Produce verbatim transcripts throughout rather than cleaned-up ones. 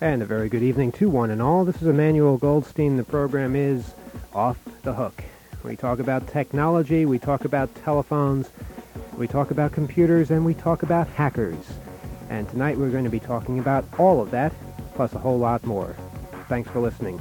And a very good evening to one and all. This is Emmanuel Goldstein. The program is Off the Hook. We talk about technology, we talk about telephones, we talk about computers, and we talk about hackers. And tonight we're going to be talking about all of that, plus a whole lot more. Thanks for listening.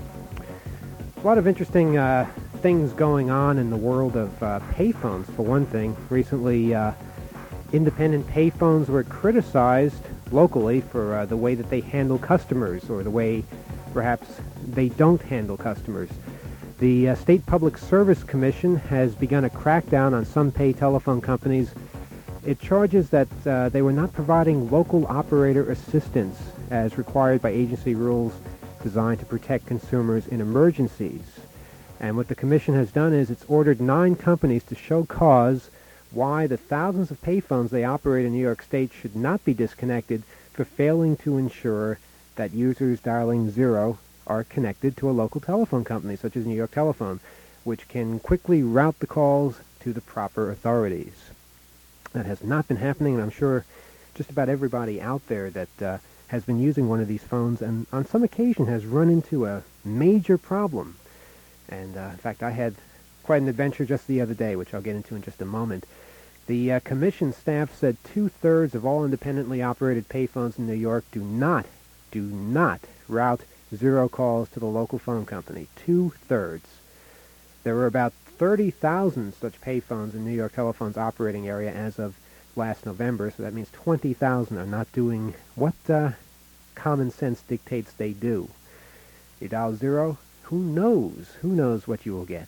A lot of interesting uh, things going on in the world of uh, payphones, for one thing. Recently, uh, independent payphones were criticized locally for uh, the way that they handle customers, or the way perhaps they don't handle customers. The uh, State Public Service Commission has begun a crackdown on some pay telephone companies. It charges that uh, they were not providing local operator assistance as required by agency rules designed to protect consumers in emergencies. And what the commission has done is it's ordered nine companies to show cause why the thousands of payphones they operate in New York State should not be disconnected for failing to ensure that users dialing zero are connected to a local telephone company, such as New York Telephone, which can quickly route the calls to the proper authorities. That has not been happening, and I'm sure just about everybody out there that uh, has been using one of these phones and on some occasion has run into a major problem. And uh, in fact, I had quite an adventure just the other day, which I'll get into in just a moment. The uh, commission staff said two-thirds of all independently operated payphones in New York do not, do not route zero calls to the local phone company. Two-thirds. There were about thirty thousand such payphones in New York Telephone's operating area as of last November, so that means twenty thousand are not doing what uh, common sense dictates they do. You dial zero, who knows? Who knows what you will get?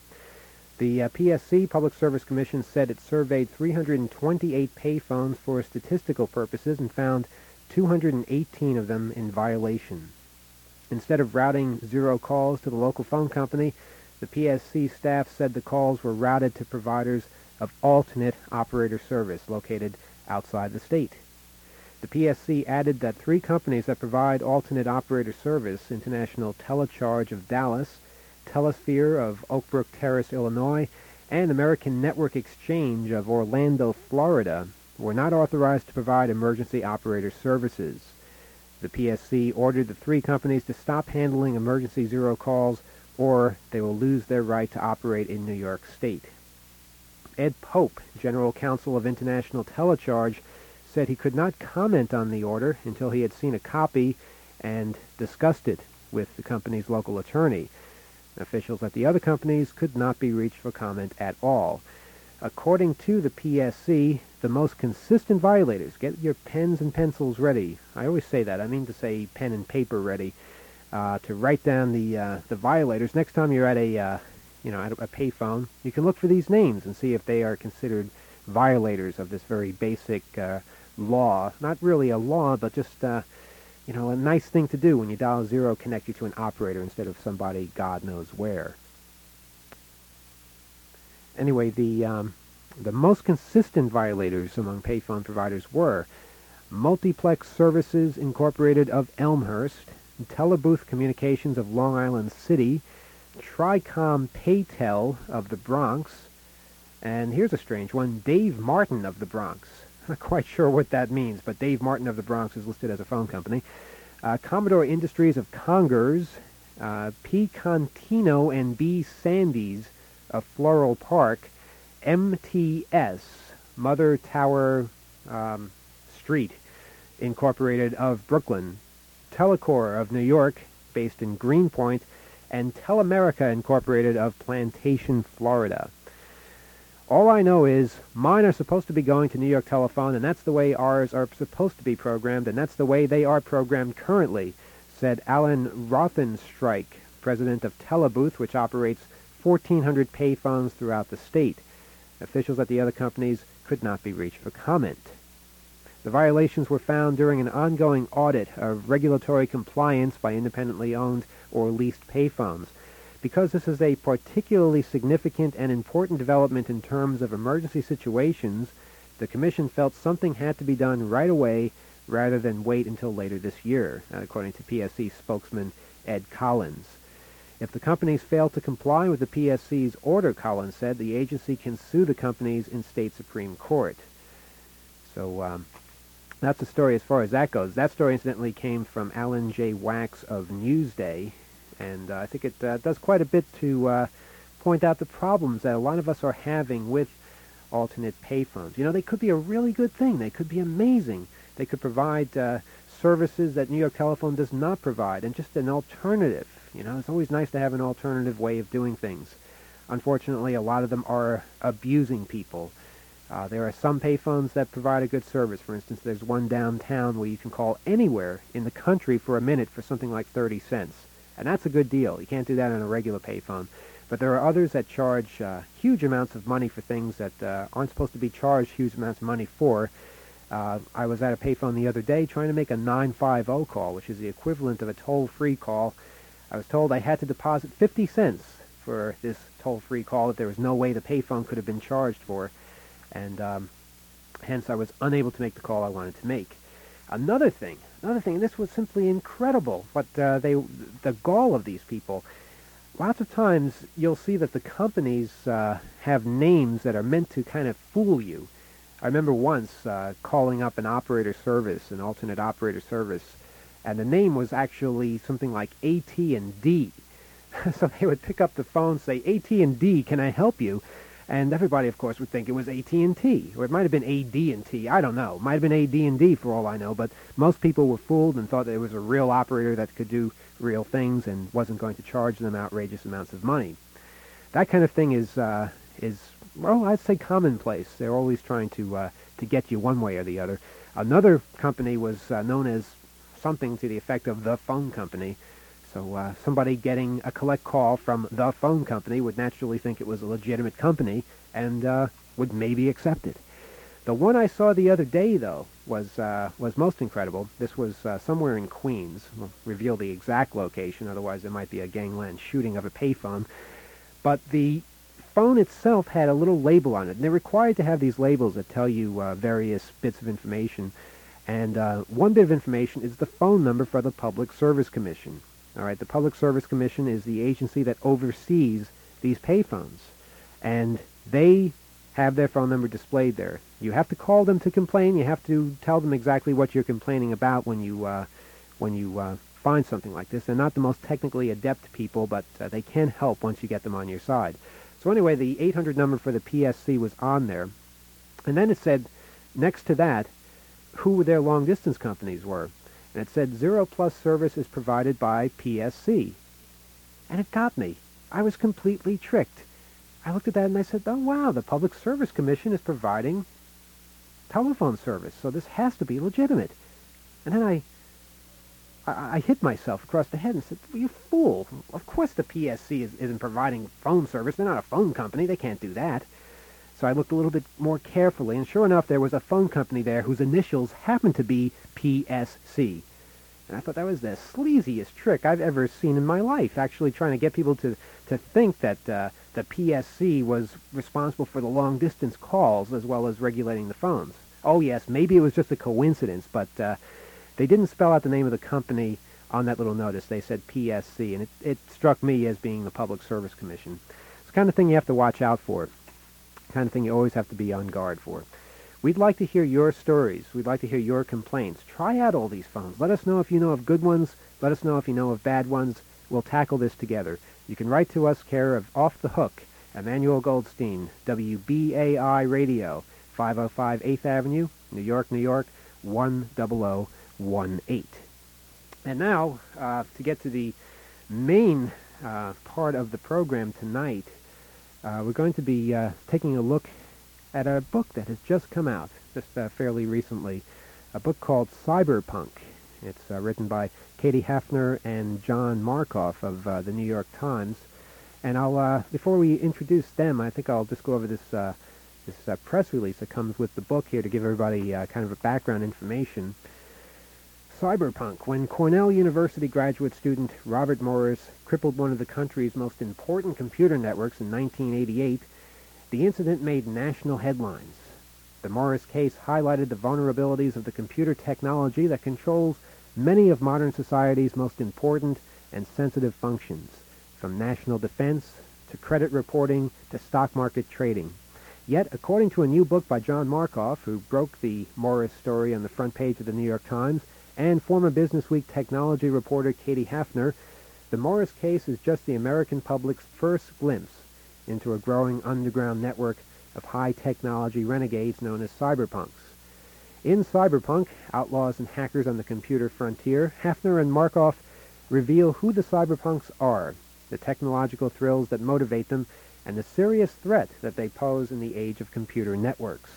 The uh, P S C, Public Service Commission, said it surveyed three hundred twenty-eight payphones for statistical purposes and found two hundred eighteen of them in violation. Instead of routing zero calls to the local phone company, the P S C staff said the calls were routed to providers of alternate operator service located outside the state. The P S C added that three companies that provide alternate operator service, International Telecharge of Dallas, Telesphere of Oak Brook Terrace, Illinois, and American Network Exchange of Orlando, Florida, were not authorized to provide emergency operator services. The P S C ordered the three companies to stop handling emergency zero calls, or they will lose their right to operate in New York State. Ed Pope, General Counsel of International Telecharge, said he could not comment on the order until he had seen a copy and discussed it with the company's local attorney. Officials at the other companies could not be reached for comment at all. According to the P S C, the most consistent violators, get your pens and pencils ready. I always say that. I mean to say pen and paper ready uh, to write down the uh, the violators. Next time you're at a uh, you know at a payphone, you can look for these names and see if they are considered violators of this very basic uh, law. Not really a law, but just uh, you know a nice thing to do when you dial zero, connect you to an operator instead of somebody God knows where. Anyway, the um, the most consistent violators among payphone providers were Multiplex Services Incorporated of Elmhurst, Telebooth Communications of Long Island City, Tricom Paytel of the Bronx, and here's a strange one, Dave Martin of the Bronx. Not quite sure what that means, but Dave Martin of the Bronx is listed as a phone company. Uh, Commodore Industries of Congers, uh, P. Contino and B. Sandys of Floral Park, M T S, Mother Tower um, Street, Incorporated of Brooklyn, Telecor of New York, based in Greenpoint, and Telemerica Incorporated of Plantation, Florida. All I know is mine are supposed to be going to New York Telephone, and that's the way ours are supposed to be programmed, and that's the way they are programmed currently, said Alan Rothenstreich, president of Telebooth, which operates fourteen hundred payphones throughout the state. Officials at the other companies could not be reached for comment. The violations were found during an ongoing audit of regulatory compliance by independently owned or leased payphones. Because this is a particularly significant and important development in terms of emergency situations, the Commission felt something had to be done right away rather than wait until later this year, according to P S C spokesman Ed Collins. If the companies fail to comply with the P S C's order, Collins said, the agency can sue the companies in state Supreme Court. So um, That's the story as far as that goes. That story, incidentally, came from Alan J. Wax of Newsday, and uh, I think it uh, does quite a bit to uh, point out the problems that a lot of us are having with alternate payphones. You know, they could be a really good thing. They could be amazing. They could provide uh, services that New York Telephone does not provide, and just an alternative. You know, it's always nice to have an alternative way of doing things. Unfortunately, a lot of them are abusing people. Uh, there are some payphones that provide a good service. For instance, there's one downtown where you can call anywhere in the country for a minute for something like thirty cents. And that's a good deal. You can't do that on a regular payphone. But there are others that charge uh, huge amounts of money for things that uh, aren't supposed to be charged huge amounts of money for. Uh, I was at a payphone the other day trying to make a nine five zero call, which is the equivalent of a toll-free call. I was told I had to deposit fifty cents for this toll-free call that there was no way the payphone could have been charged for. And um, hence I was unable to make the call I wanted to make. Another thing, another thing, and this was simply incredible, but uh, they, the gall of these people. Lots of times you'll see that the companies uh, have names that are meant to kind of fool you. I remember once uh, calling up an operator service, an alternate operator service, and the name was actually something like A T and D. So they would pick up the phone, say, A T and D, can I help you? And everybody, of course, would think it was A T and T, or it might have been A D and T. I don't know. It might have been A D and D for all I know, but most people were fooled and thought that it was a real operator that could do real things and wasn't going to charge them outrageous amounts of money. That kind of thing is, uh, is well, I'd say commonplace. They're always trying to, uh, to get you one way or the other. Another company was uh, known as something to the effect of the phone company. So uh, somebody getting a collect call from the phone company would naturally think it was a legitimate company and uh, would maybe accept it. The one I saw the other day, though, was uh, was most incredible. This was uh, somewhere in Queens. We'll reveal the exact location, otherwise there might be a gangland shooting of a payphone. But the phone itself had a little label on it. And they're required to have these labels that tell you uh, various bits of information. And uh, one bit of information is the phone number for the Public Service Commission. All right, the Public Service Commission is the agency that oversees these payphones, and they have their phone number displayed there. You have to call them to complain. You have to tell them exactly what you're complaining about when you uh, when you uh, find something like this. They're not the most technically adept people, but uh, they can help once you get them on your side. So anyway, the eight hundred number for the P S C was on there, and then it said next to that who their long-distance companies were. And it said Zero Plus service is provided by P S C. And it got me. I was completely tricked. I looked at that and I said, oh wow, the Public Service Commission is providing telephone service, so this has to be legitimate. And then I, I, I hit myself across the head and said, well, you fool. Of course the P S C is, isn't providing phone service. They're not a phone company. They can't do that. So I looked a little bit more carefully, and sure enough, there was a phone company there whose initials happened to be P S C. And I thought that was the sleaziest trick I've ever seen in my life, actually trying to get people to, to think that uh, the P S C was responsible for the long-distance calls as well as regulating the phones. Oh, yes, maybe it was just a coincidence, but uh, they didn't spell out the name of the company on that little notice. They said P S C, and it, it struck me as being the Public Service Commission. It's the kind of thing you have to watch out for. Kind of thing you always have to be on guard for. We'd like to hear your stories. We'd like to hear your complaints. Try out all these phones. Let us know if you know of good ones. Let us know if you know of bad ones. We'll tackle this together. You can write to us, care of Off the Hook, Emmanuel Goldstein, W B A I Radio, five oh five eighth Avenue, New York, New York, one zero zero one eight. And now, uh, to get to the main uh, part of the program tonight, Uh, we're going to be uh, taking a look at a book that has just come out, just uh, fairly recently, a book called Cyberpunk. It's uh, written by Katie Hafner and John Markoff of uh, the New York Times. And I'll, uh, before we introduce them, I think I'll just go over this uh, this uh, press release that comes with the book here to give everybody uh, kind of a background information. Cyberpunk. When Cornell University graduate student Robert Morris crippled one of the country's most important computer networks in nineteen eighty-eight, the incident made national headlines. The Morris case highlighted the vulnerabilities of the computer technology that controls many of modern society's most important and sensitive functions, from national defense to credit reporting to stock market trading. Yet, according to a new book by John Markoff, who broke the Morris story on the front page of the New York Times, and former Businessweek technology reporter Katie Hafner, the Morris case is just the American public's first glimpse into a growing underground network of high-technology renegades known as cyberpunks. In Cyberpunk, Outlaws and Hackers on the Computer Frontier, Hafner and Markoff reveal who the cyberpunks are, the technological thrills that motivate them, and the serious threat that they pose in the age of computer networks.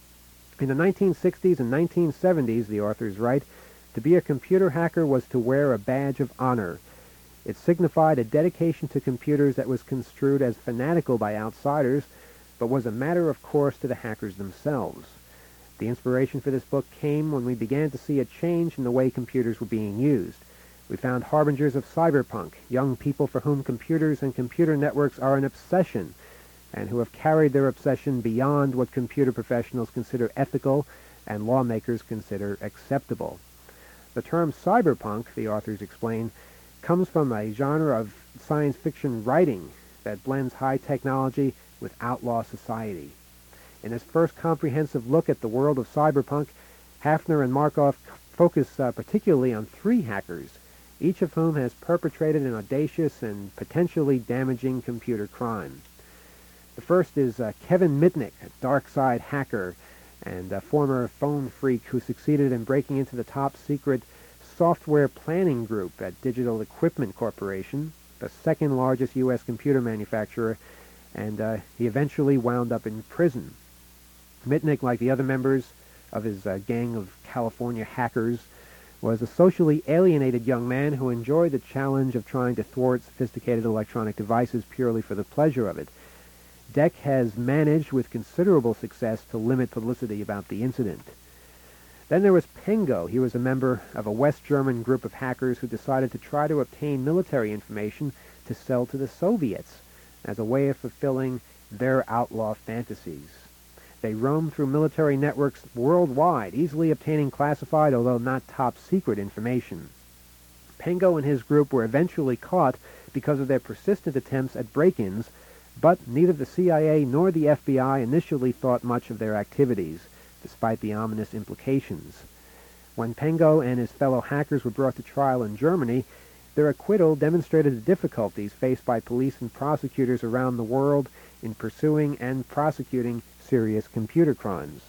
In the nineteen sixties and nineteen seventies, the authors write, to be a computer hacker was to wear a badge of honor. It signified a dedication to computers that was construed as fanatical by outsiders, but was a matter of course to the hackers themselves. The inspiration for this book came when we began to see a change in the way computers were being used. We found harbingers of cyberpunk, young people for whom computers and computer networks are an obsession, and who have carried their obsession beyond what computer professionals consider ethical and lawmakers consider acceptable. The term cyberpunk, the authors explain, comes from a genre of science fiction writing that blends high technology with outlaw society. In his first comprehensive look at the world of cyberpunk, Hafner and Markoff focus uh, particularly on three hackers, each of whom has perpetrated an audacious and potentially damaging computer crime. The first is uh, Kevin Mitnick, a dark-side hacker and a former phone freak who succeeded in breaking into the top-secret software planning group at Digital Equipment Corporation, the second largest U S computer manufacturer, and uh, he eventually wound up in prison. Mitnick, like the other members of his uh, gang of California hackers, was a socially alienated young man who enjoyed the challenge of trying to thwart sophisticated electronic devices purely for the pleasure of it. D E C has managed with considerable success to limit publicity about the incident. Then there was Pengo. He was a member of a West German group of hackers who decided to try to obtain military information to sell to the Soviets as a way of fulfilling their outlaw fantasies. They roamed through military networks worldwide, easily obtaining classified, although not top-secret, information. Pengo and his group were eventually caught because of their persistent attempts at break-ins, but neither the C I A nor the F B I initially thought much of their activities, despite the ominous implications. When Pengo and his fellow hackers were brought to trial in Germany, their acquittal demonstrated the difficulties faced by police and prosecutors around the world in pursuing and prosecuting serious computer crimes.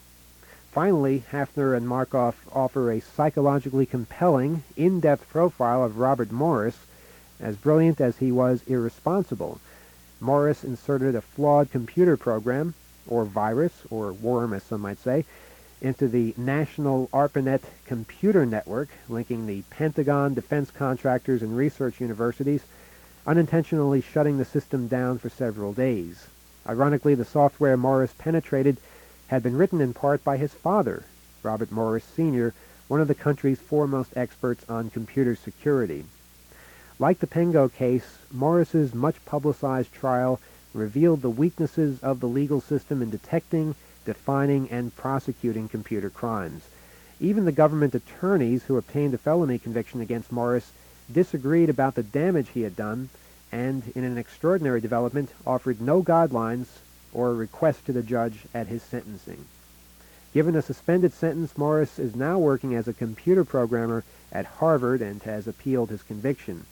Finally, Hafner and Markoff offer a psychologically compelling, in-depth profile of Robert Morris. As brilliant as he was irresponsible, Morris inserted a flawed computer program, or virus, or worm as some might say, into the National ARPANET computer network, linking the Pentagon, defense contractors, and research universities, unintentionally shutting the system down for several days. Ironically, the software Morris penetrated had been written in part by his father, Robert Morris Senior, one of the country's foremost experts on computer security. Like the Pengo case, Morris's much-publicized trial revealed the weaknesses of the legal system in detecting, defining, and prosecuting computer crimes. Even the government attorneys who obtained a felony conviction against Morris disagreed about the damage he had done, and, in an extraordinary development, offered no guidelines or request to the judge at his sentencing. Given a suspended sentence, Morris is now working as a computer programmer at Harvard and has appealed his conviction.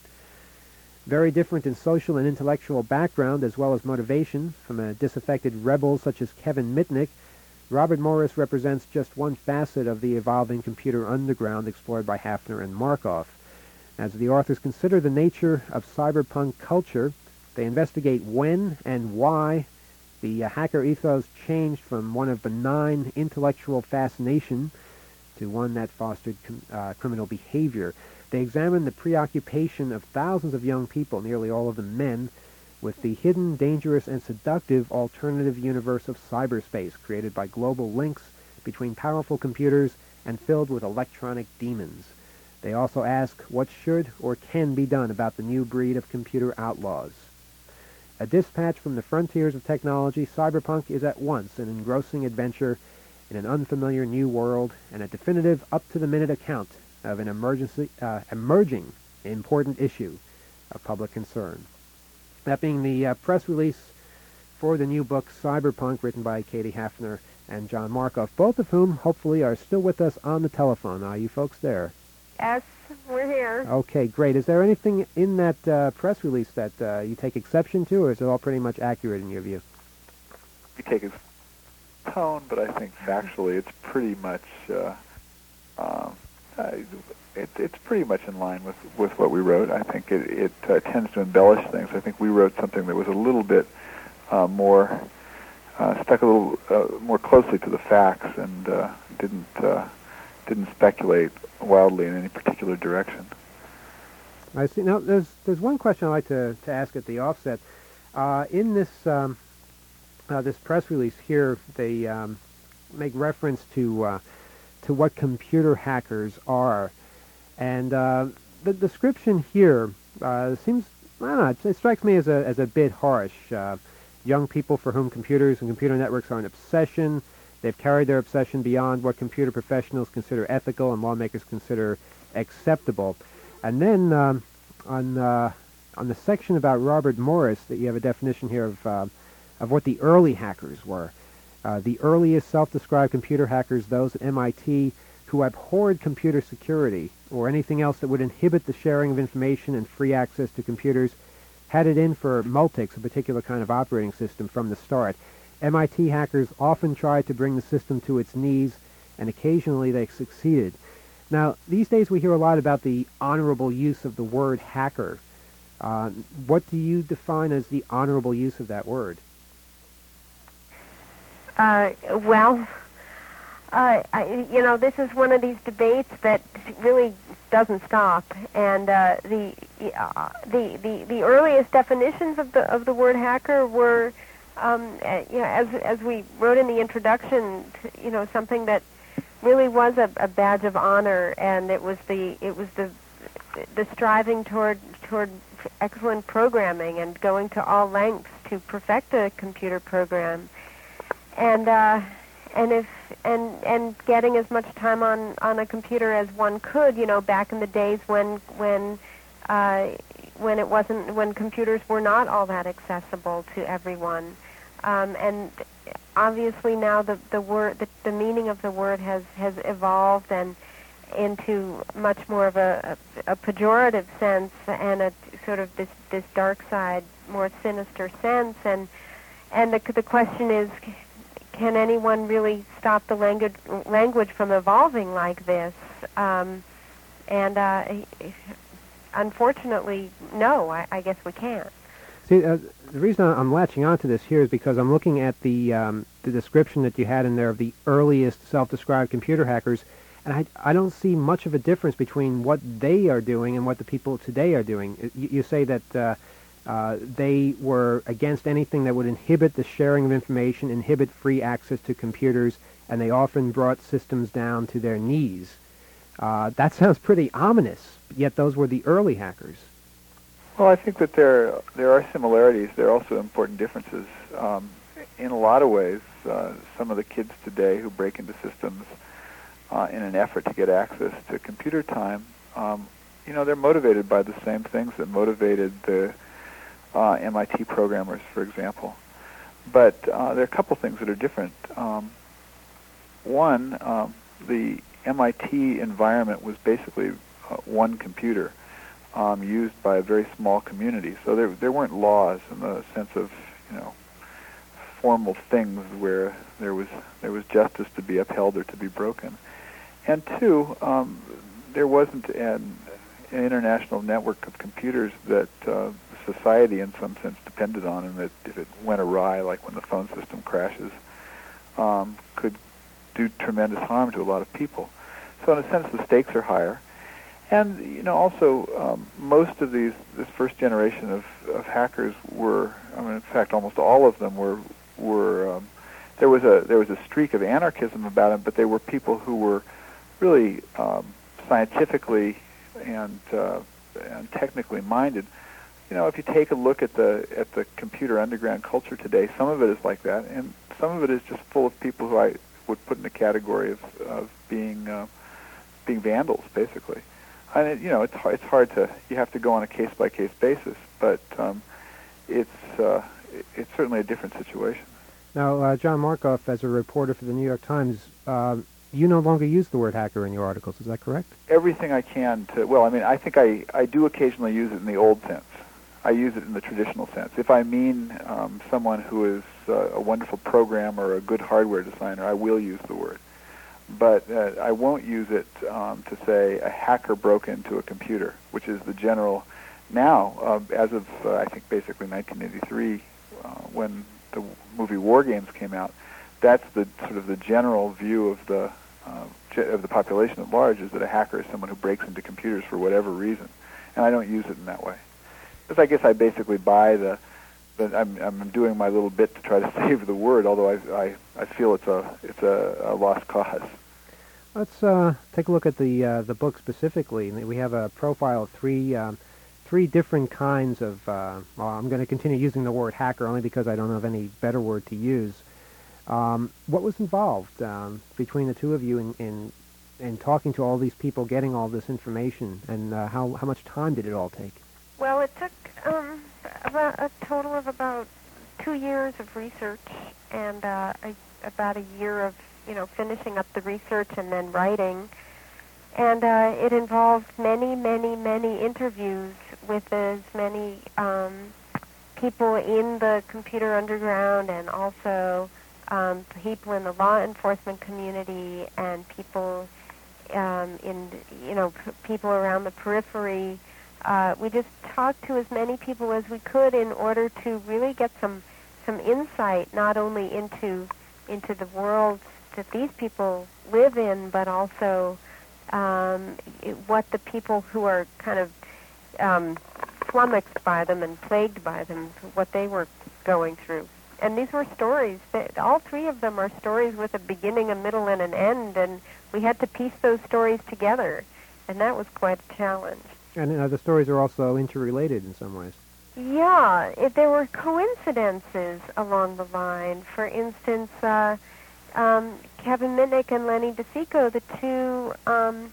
Very different in social and intellectual background as well as motivation from a disaffected rebel such as Kevin Mitnick, Robert Morris represents just one facet of the evolving computer underground explored by Hafner and Markoff. As the authors consider the nature of cyberpunk culture, they investigate when and why the uh, hacker ethos changed from one of benign intellectual fascination to one that fostered com- uh, criminal behavior. They examine the preoccupation of thousands of young people, nearly all of them men, with the hidden, dangerous, and seductive alternative universe of cyberspace created by global links between powerful computers and filled with electronic demons. They also ask what should or can be done about the new breed of computer outlaws. A dispatch from the frontiers of technology, cyberpunk is at once an engrossing adventure in an unfamiliar new world and a definitive, up-to-the-minute account of an emergency, uh, emerging important issue of public concern. That being the uh, press release for the new book Cyberpunk, written by Katie Hafner and John Markoff, both of whom hopefully are still with us on the telephone. Are you folks there? Yes, we're here. Okay, great. Is there anything in that uh, press release that uh, you take exception to, or is it all pretty much accurate in your view? We take its tone, but I think factually it's pretty much uh, um, uh, it, it's pretty much in line with, with what we wrote. I think it, it uh, tends to embellish things. I think we wrote something that was a little bit uh, more uh, stuck a little uh, more closely to the facts and uh, didn't uh, didn't speculate wildly in any particular direction. I see. Now, there's there's one question I'd like to, to ask at the offset. Uh, in this um, uh, this press release here, they um, make reference to uh, to what computer hackers are, and uh, the description here uh, seems, I don't know, it, it strikes me as a as a bit harsh. Uh, young people for whom computers and computer networks are an obsession. They've carried their obsession beyond what computer professionals consider ethical and lawmakers consider acceptable. And then um, on uh, on the section about Robert Morris, that you have a definition here of uh, of what the early hackers were. Uh, the earliest self-described computer hackers, those at M I T who abhorred computer security or anything else that would inhibit the sharing of information and free access to computers, had it in for Multics, a particular kind of operating system, from the start. M I T hackers often tried to bring the system to its knees, and occasionally they succeeded. Now, these days we hear a lot about the honorable use of the word hacker. Uh, what do you define as the honorable use of that word? Uh, well, uh, I, you know, this is one of these debates that really doesn't stop, and uh, the, uh, the the the earliest definitions of the of the word hacker were, um, uh, you know, as as we wrote in the introduction, you know, something that really was a, a badge of honor, and it was the it was the the striving toward toward excellent programming and going to all lengths to perfect a computer program, and uh, and if and and getting as much time on, on a computer as one could, you know, back in the days when when uh, when it wasn't when computers were not all that accessible to everyone, um, and obviously now the the word the, the meaning of the word has, has evolved and into much more of a, a, a pejorative sense and a sort of this, this dark side, more sinister sense, and and the the question is, can anyone really stop the language language from evolving like this? Um, and uh, unfortunately, no, I, I guess we can't. See, uh, the reason I'm latching onto this here is because I'm looking at the um, the description that you had in there of the earliest self-described computer hackers, and I, I don't see much of a difference between what they are doing and what the people today are doing. You, you say that uh, uh, they were against anything that would inhibit the sharing of information, inhibit free access to computers, and they often brought systems down to their knees. Uh, that sounds pretty ominous, yet those were the early hackers. Well, I think that there there are similarities. There are also important differences. Um, in a lot of ways, uh, some of the kids today who break into systems uh, in an effort to get access to computer time, um, you know, they're motivated by the same things that motivated the uh, M I T programmers, for example. But uh, there are a couple things that are different. Um, one, um, the M I T environment was basically uh, one computer. Um, used by a very small community, so there there weren't laws in the sense of, you know, formal things where there was there was justice to be upheld or to be broken. And two, um, there wasn't an, an international network of computers that uh, society, in some sense, depended on, and that if it went awry, like when the phone system crashes, um, could do tremendous harm to a lot of people. So in a sense, the stakes are higher. And, you know, also, um, most of these, this first generation of, of hackers were, I mean, in fact, almost all of them were, were um, there was a there was a streak of anarchism about them, but they were people who were really um, scientifically and, uh, and technically minded. You know, if you take a look at the at the computer underground culture today, some of it is like that, and some of it is just full of people who I would put in the category of, of being uh, being vandals, basically. And it, you know, it's it's hard to, you have to go on a case by case basis, but um, it's uh, it, it's certainly a different situation. Now, uh, John Markoff, as a reporter for the New York Times, uh, you no longer use the word hacker in your articles. Is that correct? Everything I can to, well, I mean, I think I, I do occasionally use it in the old sense. I use it in the traditional sense. If I mean um, someone who is uh, a wonderful programmer or a good hardware designer, I will use the word. But uh, I won't use it um, to say a hacker broke into a computer, which is the general, now, uh, as of, uh, I think, basically nineteen eighty-three, uh, when the movie War Games came out, that's the sort of the general view of the uh, of the population at large, is that a hacker is someone who breaks into computers for whatever reason, and I don't use it in that way. Because I guess I basically buy the, the I'm I'm doing my little bit to try to save the word, although I I, I feel it's a it's a, a lost cause. Let's uh, take a look at the uh, the book specifically. We have a profile of three um, three different kinds of. Uh, well, I'm going to continue using the word hacker only because I don't have any better word to use. Um, what was involved um, between the two of you in, in in talking to all these people, getting all this information, and uh, how how much time did it all take? Well, it took um, about a total of about two years of research and uh, a, about a year of you know finishing up the research and then writing. And uh, it involved many, many, many interviews with as many um, people in the computer underground and also um, people in the law enforcement community and people um, in, you know, p- people around the periphery. Uh, we just talked to as many people as we could in order to really get some some insight, not only into into the world that these people live in, but also Um, it, what the people who are kind of um, flummoxed by them and plagued by them, what they were going through. And these were stories. That, all three of them are stories with a beginning, a middle, and an end, and we had to piece those stories together, and that was quite a challenge. And uh, the stories are also interrelated in some ways. Yeah, it, there were coincidences along the line. For instance, uh, Um, Kevin Mitnick and Lenny DeSico, the two um,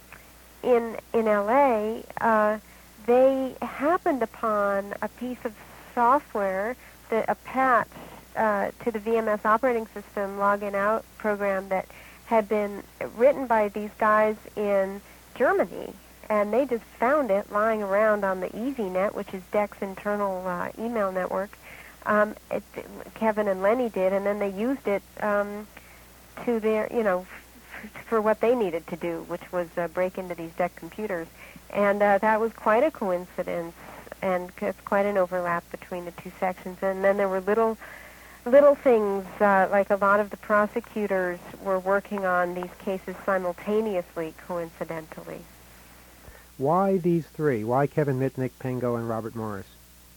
in in L A, uh, they happened upon a piece of software, that a patch uh, to the V M S operating system login out program that had been written by these guys in Germany, and they just found it lying around on the EasyNet, which is DEC's internal uh, email network. Um, it, Kevin and Lenny did, and then they used it Um, to their, you know, f- for what they needed to do, which was uh, break into these D E C computers. And uh, that was quite a coincidence, and it's quite an overlap between the two sections. And then there were little little things, uh, like a lot of the prosecutors were working on these cases simultaneously, coincidentally. Why these three? Why Kevin Mitnick, Pengo, and Robert Morris?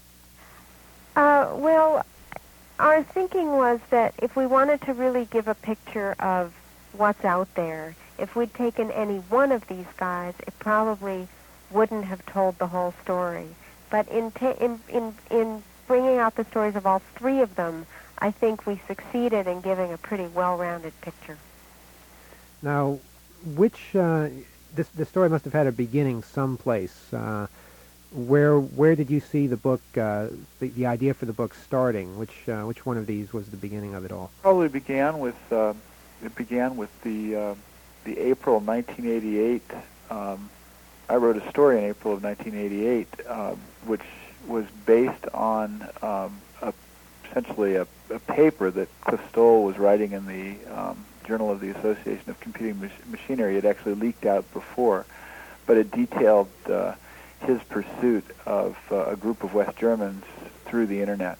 Uh, well, our thinking was that if we wanted to really give a picture of what's out there, if we'd taken any one of these guys, it probably wouldn't have told the whole story. But in ta- in, in in bringing out the stories of all three of them, I think we succeeded in giving a pretty well-rounded picture. Now, which uh, this the story must have had a beginning someplace. Uh, Where where did you see the book, uh, the, the idea for the book starting? Which uh, which one of these was the beginning of it all? Probably began with uh, it began with the uh, the April nineteen eighty-eight. Um, I wrote a story in April of nineteen eighty-eight, uh, which was based on um, a, essentially a, a paper that Cliff Stoll was writing in the um, Journal of the Association of Computing Mach- Machinery. It actually leaked out before, but it detailed Uh, his pursuit of uh, a group of West Germans through the internet.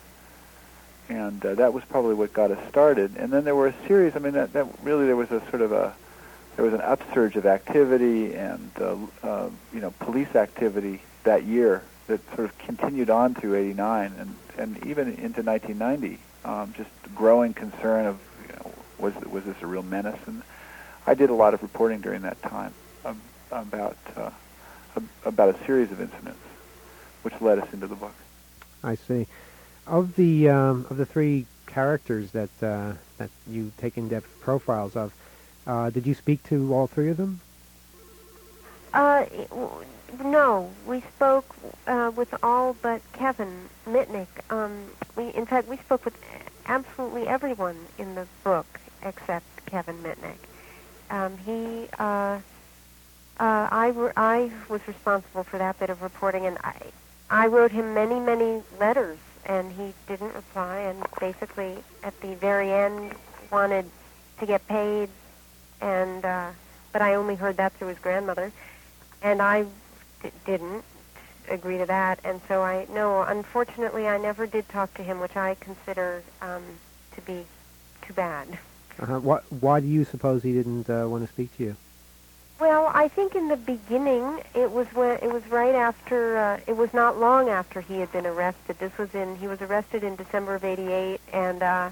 And uh, that was probably what got us started. And then there were a series, I mean, that, that really there was a sort of a, there was an upsurge of activity and, uh, uh, you know, police activity that year that sort of continued on to eighty-nine and, and even into nineteen ninety, um, just growing concern of, you know, was, was this a real menace? And I did a lot of reporting during that time um, about uh, about a series of incidents, which led us into the book. I see. Of the um, of the three characters that uh, that you take in-depth profiles of, uh, did you speak to all three of them? Uh, no, we spoke uh, with all but Kevin Mitnick. Um, we, in fact, we spoke with absolutely everyone in the book except Kevin Mitnick. Um, he, uh, uh, I, re- I was responsible for that bit of reporting, and I, I wrote him many, many letters, and he didn't reply. And basically, at the very end, wanted to get paid, and uh, but I only heard that through his grandmother, and I d- didn't agree to that. And so I no, unfortunately, I never did talk to him, which I consider um, to be too bad. Uh-huh. Why, why do you suppose he didn't uh, want to speak to you? Well, I think in the beginning it was when it was right after uh, it was not long after he had been arrested. This was in he was arrested in December of eighty-eight, and uh,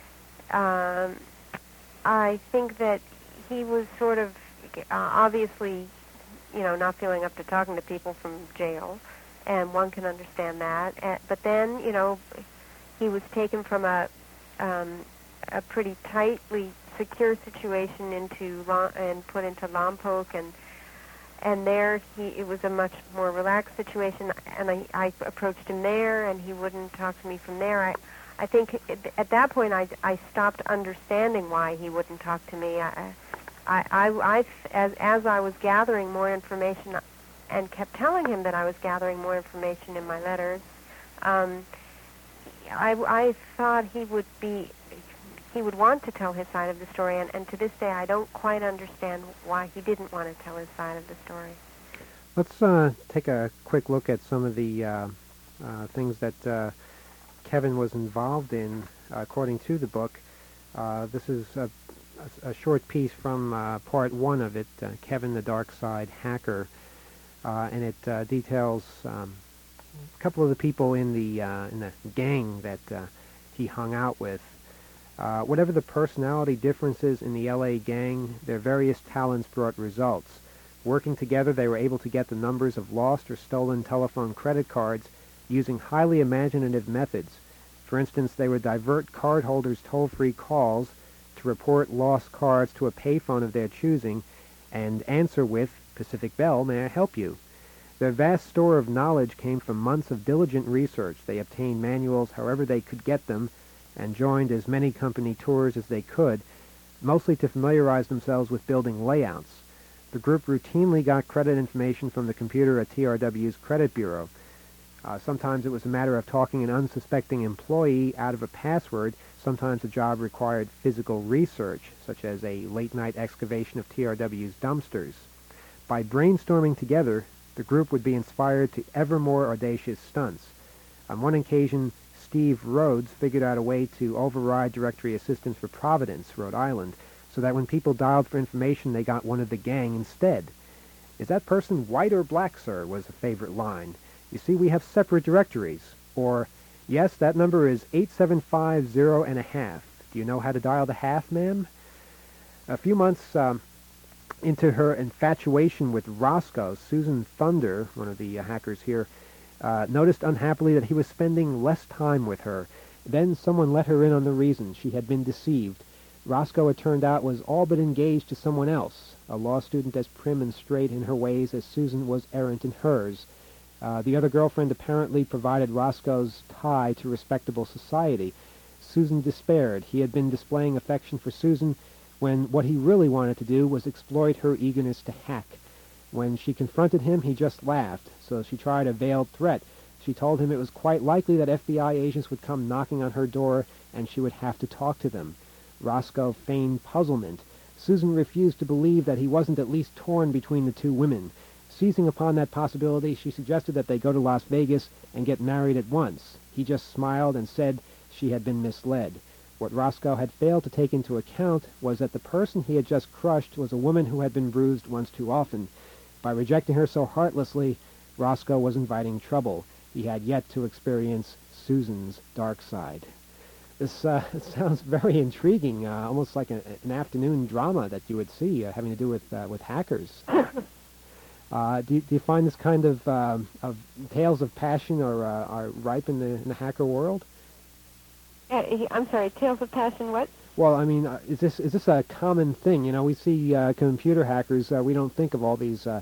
um, I think that he was sort of uh, obviously, you know, not feeling up to talking to people from jail, and one can understand that. Uh, but then, you know, he was taken from a um, a pretty tightly secure situation into Lo- and put into Lompoc, and and there he it was a much more relaxed situation. And I, I approached him there, and he wouldn't talk to me from there. I I think at that point I, I stopped understanding why he wouldn't talk to me. I I, I, I as as I was gathering more information, and kept telling him that I was gathering more information in my letters. Um, I I thought he would be. He would want to tell his side of the story, and, and to this day I don't quite understand why he didn't want to tell his side of the story. Let's uh, take a quick look at some of the uh, uh, things that uh, Kevin was involved in, uh, according to the book. Uh, this is a, a, a short piece from uh, part one of it, uh, Kevin the Dark Side Hacker, uh, and it uh, details um, a couple of the people in the uh, in the gang that uh, he hung out with. Uh, whatever the personality differences in the L A gang, their various talents brought results. Working together, they were able to get the numbers of lost or stolen telephone credit cards using highly imaginative methods. For instance, they would divert cardholders' toll-free calls to report lost cards to a payphone of their choosing and answer with, "Pacific Bell, may I help you?" Their vast store of knowledge came from months of diligent research. They obtained manuals however they could get them, and joined as many company tours as they could, mostly to familiarize themselves with building layouts. The group routinely got credit information from the computer at T R W's credit bureau. Uh, sometimes it was a matter of talking an unsuspecting employee out of a password. Sometimes the job required physical research, such as a late-night excavation of T R W's dumpsters. By brainstorming together, the group would be inspired to ever more audacious stunts. On one occasion, Steve Rhodes figured out a way to override directory assistance for Providence, Rhode Island, so that when people dialed for information, they got one of the gang instead. "Is that person white or black, sir?" was a favorite line. "You see, we have separate directories." Or, "Yes, that number is eight seven five zero and a half. Do you know how to dial the half, ma'am?" A few months um, into her infatuation with Roscoe, Susan Thunder, one of the uh, hackers here, Uh, noticed unhappily that he was spending less time with her. Then someone let her in on the reason. She had been deceived. Roscoe, it turned out, was all but engaged to someone else, a law student as prim and straight in her ways as Susan was errant in hers. Uh, the other girlfriend apparently provided Roscoe's tie to respectable society. Susan despaired. He had been displaying affection for Susan when what he really wanted to do was exploit her eagerness to hack. When she confronted him, he just laughed, so she tried a veiled threat. She told him it was quite likely that F B I agents would come knocking on her door, and she would have to talk to them. Roscoe feigned puzzlement. Susan refused to believe that he wasn't at least torn between the two women. Seizing upon that possibility, she suggested that they go to Las Vegas and get married at once. He just smiled and said she had been misled. What Roscoe had failed to take into account was that the person he had just crushed was a woman who had been bruised once too often. By rejecting her so heartlessly, Roscoe was inviting trouble. He had yet to experience Susan's dark side. This uh, it sounds very intriguing, uh, almost like a, an afternoon drama that you would see uh, having to do with uh, with hackers. uh, do, you, do you find this kind of um, of tales of passion are uh, are ripe in the in the hacker world? Uh, I'm sorry, tales of passion. What? Well, I mean, uh, is this is this a common thing? You know, we see uh, computer hackers. Uh, we don't think of all these uh,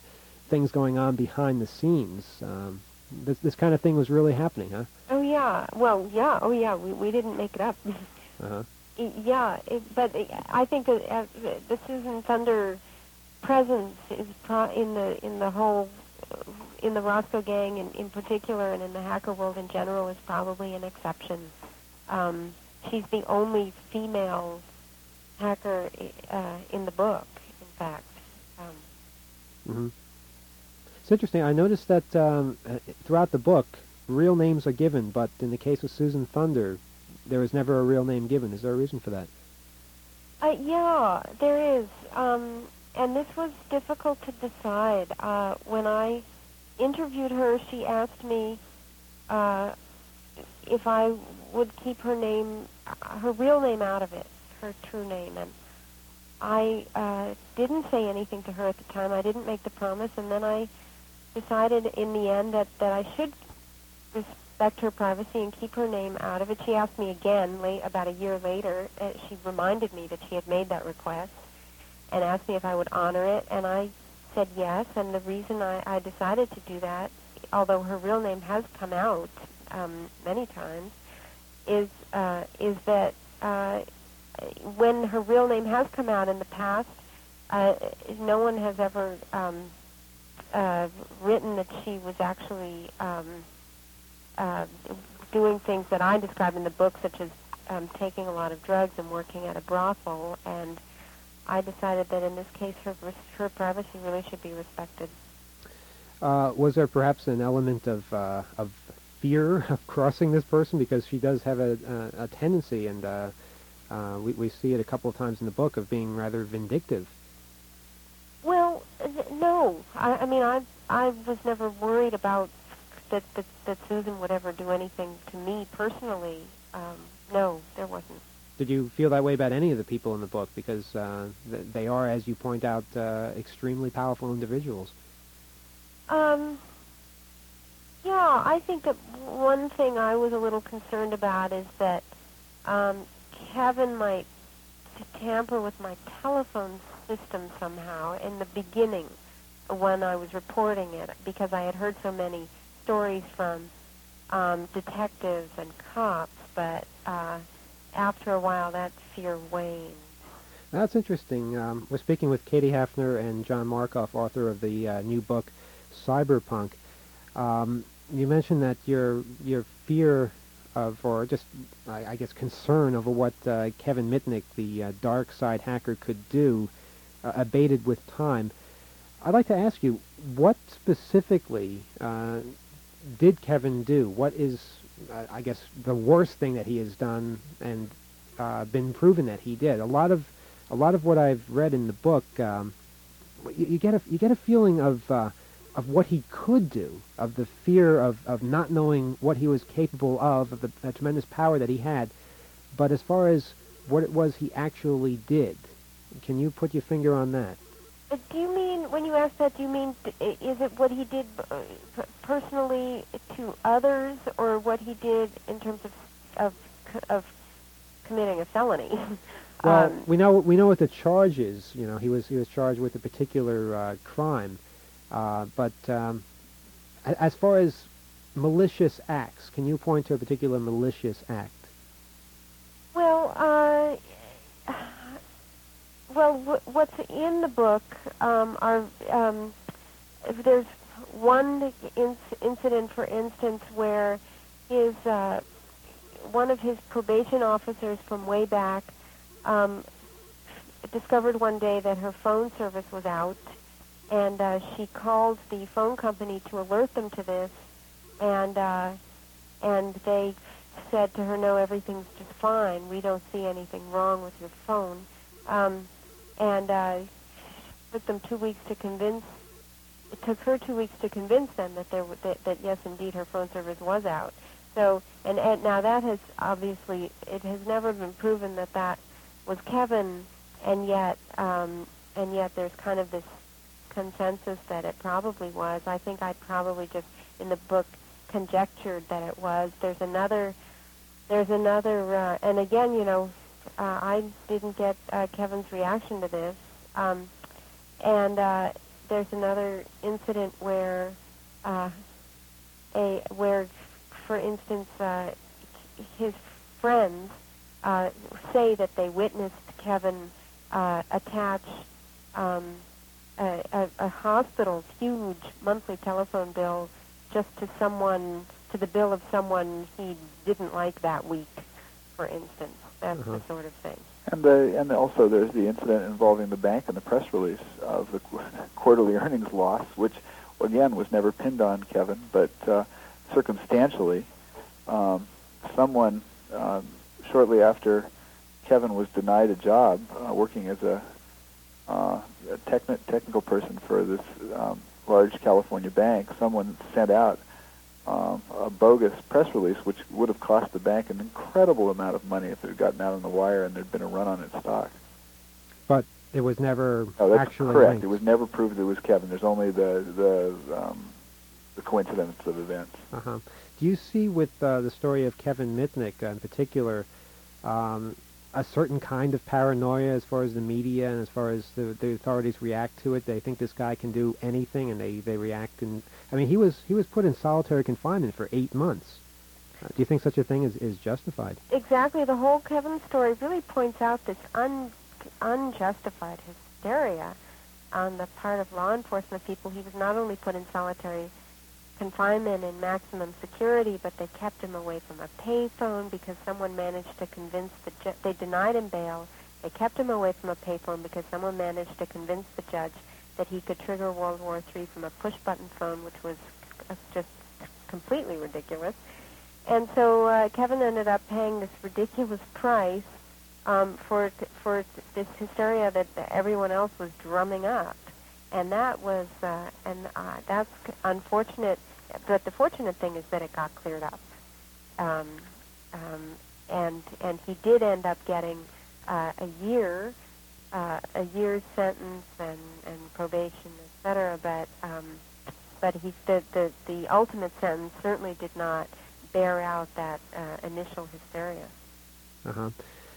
things going on behind the scenes. Um, this this kind of thing was really happening, huh? Oh yeah. Well, yeah. Oh yeah. We we didn't make it up. Uh-huh. Yeah, it, but I think that uh, the Susan Thunder presence is pro- in the in the whole in the Roscoe gang in, in particular, and in the hacker world in general, is probably an exception. Um, she's the only female hacker uh, in the book, in fact. Um, Mm-hmm. It's interesting. I noticed that um, uh, throughout the book, real names are given, but in the case of Susan Thunder, there was never a real name given. Is there a reason for that? uh, yeah, there is. Um, and this was difficult to decide. Uh, when I interviewed her, she asked me uh, if I would keep her name, her real name out of it, her true name. And I uh, didn't say anything to her at the time. I didn't make the promise. And then I decided in the end that, that I should respect her privacy and keep her name out of it. She asked me again late, about a year later. Uh, she reminded me that she had made that request and asked me if I would honor it, and I said yes. And the reason I, I decided to do that, although her real name has come out um, many times, is uh, is that uh, when her real name has come out in the past, uh, no one has ever um, uh, written that she was actually um, uh, doing things that I describe in the book, such as um, taking a lot of drugs and working at a brothel. And I decided that in this case, her her privacy really should be respected. Uh, was there perhaps an element of uh, of fear of crossing this person, because she does have a, a, a tendency, and uh, uh, we, we see it a couple of times in the book, of being rather vindictive? Well, th- no. I, I mean, I I was never worried about that, that that Susan would ever do anything to me personally. Um, no, there wasn't. Did you feel that way about any of the people in the book? Because uh, th- they are, as you point out, uh, extremely powerful individuals. Um, yeah, I think that one thing I was a little concerned about is that um, Kevin might tamper with my telephone system somehow in the beginning when I was reporting it, because I had heard so many stories from um, detectives and cops, but uh, after a while that fear waned. That's interesting. Um, we're speaking with Katie Hafner and John Markoff, author of the uh, new book, Cyberpunk. Um, you mentioned that your your fear of, or just, I, I guess, concern over what uh, Kevin Mitnick, the uh, dark side hacker, could do, uh, abated with time. I'd like to ask you, what specifically uh, did Kevin do? What is, uh, I guess, the worst thing that he has done and uh, been proven that he did? A lot of, a lot of what I've read in the book, um, you, you get a you get a feeling of uh, of what he could do, of the fear of, of not knowing what he was capable of, of the, the tremendous power that he had. But as far as what it was he actually did, can you put your finger on that? Uh, do you mean, when you ask that, do you mean, th- is it what he did uh, p- personally to others, or what he did in terms of of, c- of committing a felony? Well, um, we know we know what the charge is. You know, he was he was charged with a particular uh, crime, uh, but um, a- as far as malicious acts, can you point to a particular malicious act? Well, uh, well, w- what's in the book um, are um, there's one inc- incident, for instance, where his uh, one of his probation officers from way back um, discovered one day that her phone service was out, and uh, she called the phone company to alert them to this, and uh, and they said to her, "No, everything's just fine. We don't see anything wrong with your phone." Um, and uh, it took them two weeks to convince. It took her two weeks to convince them that there w- that, that yes, indeed, her phone service was out. So, and, and now that has obviously, it has never been proven that that was Kevin, and yet, um, and yet, there's kind of this consensus that it probably was. I think I probably just in the book conjectured that it was. There's another, there's another, uh, and again, you know, uh, I didn't get uh, Kevin's reaction to this, um, and uh, there's another incident where uh, a where, for instance, uh, his friends uh, say that they witnessed Kevin uh, attach um, a, a, a hospital's huge monthly telephone bill just to someone, to the bill of someone he didn't like that week, for instance. That's Uh-huh. the sort of thing. And the and also there's the incident involving the bank and the press release of the qu- quarterly earnings loss, which again was never pinned on Kevin, but uh, circumstantially, um, someone um, shortly after Kevin was denied a job uh, working as a, uh, a techni- technical person for this um, large California bank, someone sent out um, a bogus press release, which would have cost the bank an incredible amount of money if it had gotten out on the wire and there'd been a run on its stock. But it was never No, that's actually correct. linked. It was never proved it was Kevin. There's only the the um, the coincidence of events. Uh-huh. Do you see with uh, the story of Kevin Mitnick uh, in particular um, a certain kind of paranoia as far as the media and as far as the, the authorities react to it? They think this guy can do anything, and they, they react. And I mean, he was he was put in solitary confinement for eight months. Uh, do you think such a thing is, is justified? Exactly. The whole Kevin story really points out this un, unjustified hysteria on the part of law enforcement people. He was not only put in solitary confinement in maximum security, but they kept him away from a payphone because someone managed to convince the ju- they denied him bail. They kept him away from a payphone because someone managed to convince the judge that he could trigger World War Three from a push-button phone, which was uh, just completely ridiculous. And so uh, Kevin ended up paying this ridiculous price um, for t- for t- this hysteria that everyone else was drumming up, and that was uh, and uh, that's unfortunate. But the fortunate thing is that it got cleared up, um, um, and and he did end up getting uh, a year, uh, a year's sentence and, and probation, et cetera. But um, but he the, the the ultimate sentence certainly did not bear out that uh, initial hysteria. Uh-huh.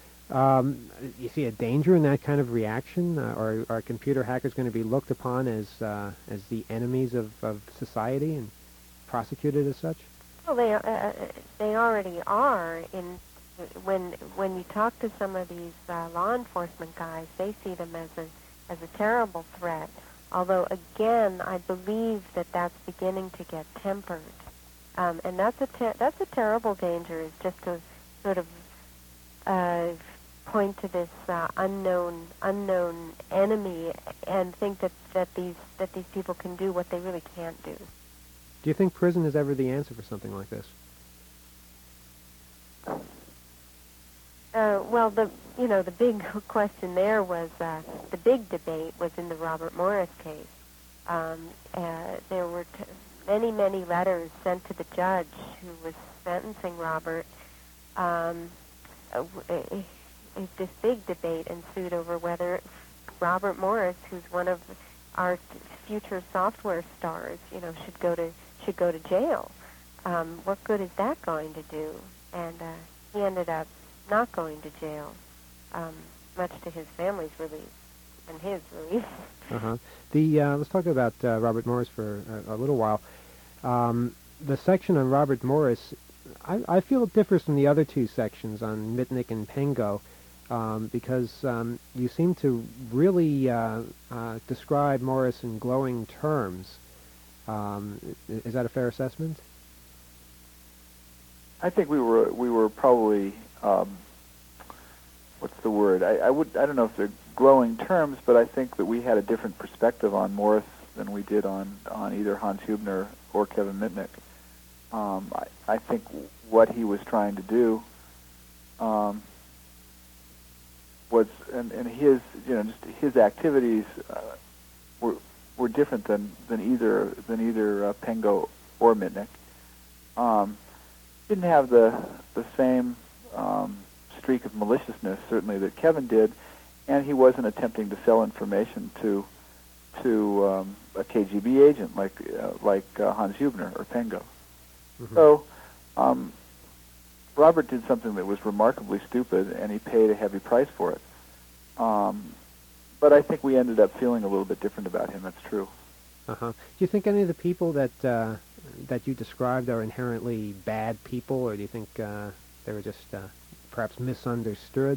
Um, you see a danger in that kind of reaction? Uh, are, are computer hackers going to be looked upon as uh, as the enemies of, of society and prosecuted as such? Well, they uh, they already are. In when when you talk to some of these uh, law enforcement guys, they see them as a as a terrible threat. Although again, I believe that that's beginning to get tempered, um, and that's a ter- that's a terrible danger. Is just to sort of uh, point to this uh, unknown unknown enemy and think that, that these that these people can do what they really can't do. Do you think prison is ever the answer for something like this? Uh, well, the you know the big question there was uh, the big debate was in the Robert Morris case. Um, uh, there were t- many many letters sent to the judge who was sentencing Robert. Um, uh, uh, this big debate ensued over whether Robert Morris, who's one of our future software stars, you know, should go to should go to jail. Um, what good is that going to do? And uh, he ended up not going to jail, um, much to his family's relief and his relief. Uh-huh. The uh, let's talk about uh, Robert Morris for a, a little while. Um, the section on Robert Morris, I, I feel it differs from the other two sections on Mitnick and Pengo, um, because um, you seem to really uh, uh, describe Morris in glowing terms. Um, is that a fair assessment? I think we were we were probably um, what's the word? I, I would I don't know if they're glowing terms, but I think that we had a different perspective on Morris than we did on, on either Hans Hubner or Kevin Mitnick. Um, I, I think what he was trying to do um, was, and, and his you know just his activities uh, were were different than, than either than either uh, Pengo or Mitnick. Um, didn't have the the same um, streak of maliciousness certainly that Kevin did, and he wasn't attempting to sell information to to um, a K G B agent like uh, like uh, Hans Hubner or Pengo. Mm-hmm. So um, Robert did something that was remarkably stupid, and he paid a heavy price for it. Um, but I think we ended up feeling a little bit different about him. That's true. Uh-huh. Do you think any of the people that uh, that you described are inherently bad people, or do you think uh, they were just uh, perhaps misunderstood?